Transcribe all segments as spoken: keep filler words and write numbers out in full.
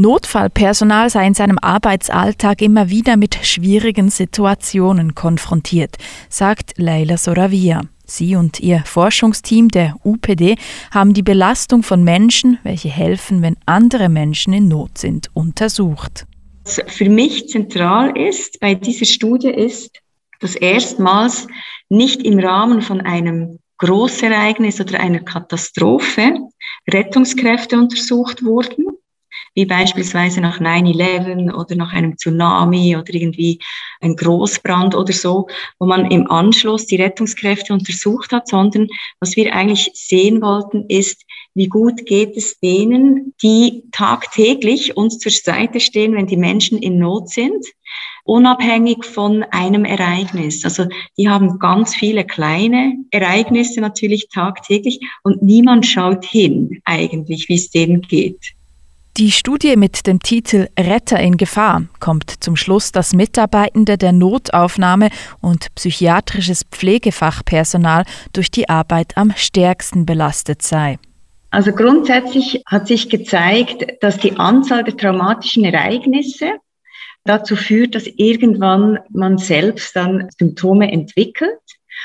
Notfallpersonal sei in seinem Arbeitsalltag immer wieder mit schwierigen Situationen konfrontiert, sagt Leila Soravia. Sie und ihr Forschungsteam der U P D haben die Belastung von Menschen, welche helfen, wenn andere Menschen in Not sind, untersucht. Was für mich zentral ist bei dieser Studie ist, dass erstmals nicht im Rahmen von einem Großereignis oder einer Katastrophe Rettungskräfte untersucht wurden, wie beispielsweise nach neun elf oder nach einem Tsunami oder irgendwie ein Großbrand oder so, wo man im Anschluss die Rettungskräfte untersucht hat, sondern was wir eigentlich sehen wollten, ist, wie gut geht es denen, die tagtäglich uns zur Seite stehen, wenn die Menschen in Not sind, unabhängig von einem Ereignis. Also die haben ganz viele kleine Ereignisse natürlich tagtäglich und niemand schaut hin eigentlich, wie es denen geht. Die Studie mit dem Titel Retter in Gefahr kommt zum Schluss, dass Mitarbeitende der Notaufnahme und psychiatrisches Pflegefachpersonal durch die Arbeit am stärksten belastet sei. Also grundsätzlich hat sich gezeigt, dass die Anzahl der traumatischen Ereignisse dazu führt, dass irgendwann man selbst dann Symptome entwickelt.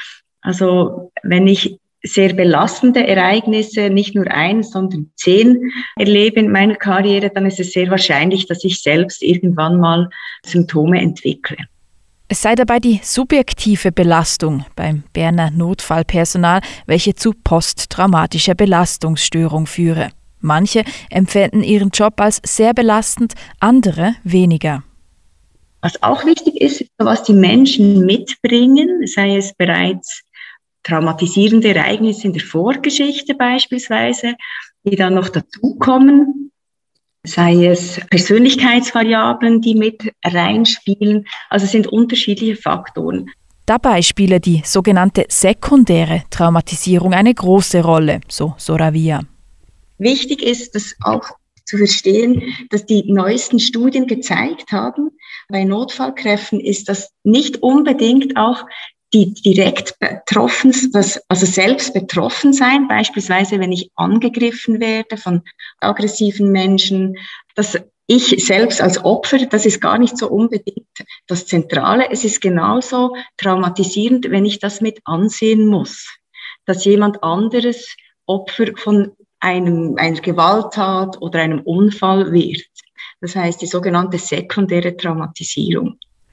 Also wenn ich sehr belastende Ereignisse, nicht nur eins, sondern zehn erlebe in meiner Karriere, dann ist es sehr wahrscheinlich, dass ich selbst irgendwann mal Symptome entwickle. Es sei dabei die subjektive Belastung beim Berner Notfallpersonal, welche zu posttraumatischer Belastungsstörung führe. Manche empfinden ihren Job als sehr belastend, andere weniger. Was auch wichtig ist, was die Menschen mitbringen, sei es bereits traumatisierende Ereignisse in der Vorgeschichte beispielsweise, die dann noch dazukommen, sei es Persönlichkeitsvariablen, die mit reinspielen. Also es sind unterschiedliche Faktoren. Dabei spiele die sogenannte sekundäre Traumatisierung eine große Rolle, so Soravia. Wichtig ist, das auch zu verstehen, dass die neuesten Studien gezeigt haben, bei Notfallkräften ist das nicht unbedingt auch die direkt betroffen, das, also selbst betroffen sein, beispielsweise wenn ich angegriffen werde von aggressiven Menschen, dass ich selbst als Opfer, das ist gar nicht so unbedingt das Zentrale. Es ist genauso traumatisierend, wenn ich das mit ansehen muss, dass jemand anderes Opfer von einem, einer Gewalttat oder einem Unfall wird. Das heißt, die sogenannte sekundäre Traumatisierung.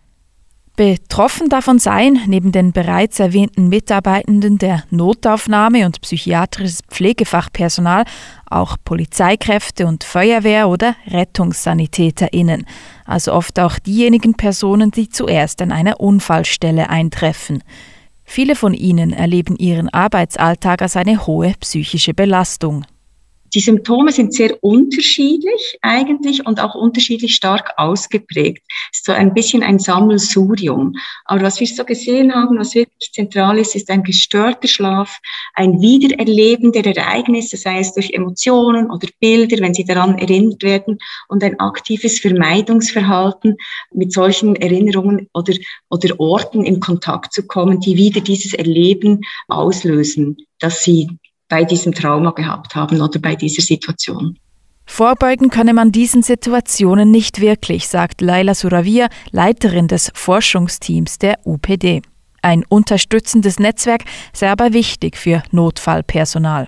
Betroffen davon seien, neben den bereits erwähnten Mitarbeitenden der Notaufnahme und psychiatrisches Pflegefachpersonal, auch Polizeikräfte und Feuerwehr- oder RettungssanitäterInnen, also oft auch diejenigen Personen, die zuerst an einer Unfallstelle eintreffen. Viele von ihnen erleben ihren Arbeitsalltag als eine hohe psychische Belastung. Die Symptome sind sehr unterschiedlich eigentlich und auch unterschiedlich stark ausgeprägt. Es ist so ein bisschen ein Sammelsurium. Aber was wir so gesehen haben, was wirklich zentral ist, ist ein gestörter Schlaf, ein Wiedererleben der Ereignisse, sei es durch Emotionen oder Bilder, wenn sie daran erinnert werden, und ein aktives Vermeidungsverhalten, mit solchen Erinnerungen oder, oder Orten in Kontakt zu kommen, die wieder dieses Erleben auslösen, dass sie bei diesem Trauma gehabt haben oder bei dieser Situation. Vorbeugen könne man diesen Situationen nicht wirklich, sagt Leila Soravia, Leiterin des Forschungsteams der U P D. Ein unterstützendes Netzwerk sei aber wichtig für Notfallpersonal.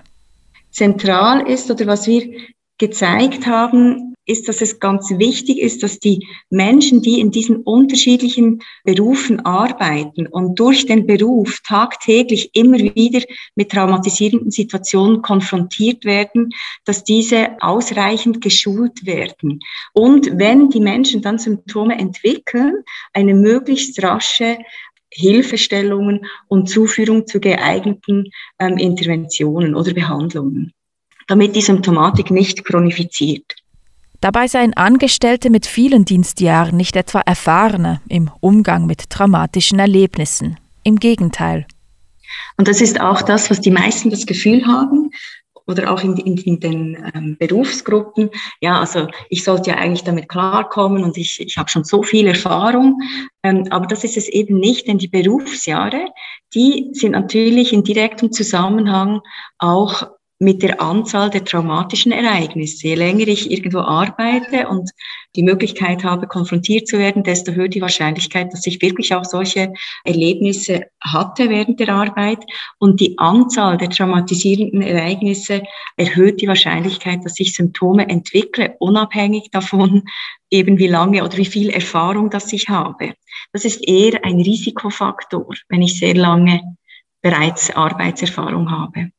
Zentral ist, oder was wir gezeigt haben, ist, dass es ganz wichtig ist, dass die Menschen, die in diesen unterschiedlichen Berufen arbeiten und durch den Beruf tagtäglich immer wieder mit traumatisierenden Situationen konfrontiert werden, dass diese ausreichend geschult werden. Und wenn die Menschen dann Symptome entwickeln, eine möglichst rasche Hilfestellungen und Zuführung zu geeigneten ähm, Interventionen oder Behandlungen, damit die Symptomatik nicht chronifiziert. Dabei seien Angestellte mit vielen Dienstjahren nicht etwa erfahrener im Umgang mit traumatischen Erlebnissen. Im Gegenteil. Und das ist auch das, was die meisten das Gefühl haben, oder auch in, in, in den ähm, Berufsgruppen. Ja, also ich sollte ja eigentlich damit klarkommen und ich, ich habe schon so viel Erfahrung. Ähm, aber das ist es eben nicht, denn die Berufsjahre, die sind natürlich in direktem Zusammenhang auch mit der Anzahl der traumatischen Ereignisse. Je länger ich irgendwo arbeite und die Möglichkeit habe, konfrontiert zu werden, desto höher die Wahrscheinlichkeit, dass ich wirklich auch solche Erlebnisse hatte während der Arbeit. Und die Anzahl der traumatisierenden Ereignisse erhöht die Wahrscheinlichkeit, dass ich Symptome entwickle, unabhängig davon, eben wie lange oder wie viel Erfahrung das ich habe. Das ist eher ein Risikofaktor, wenn ich sehr lange bereits Arbeitserfahrung habe.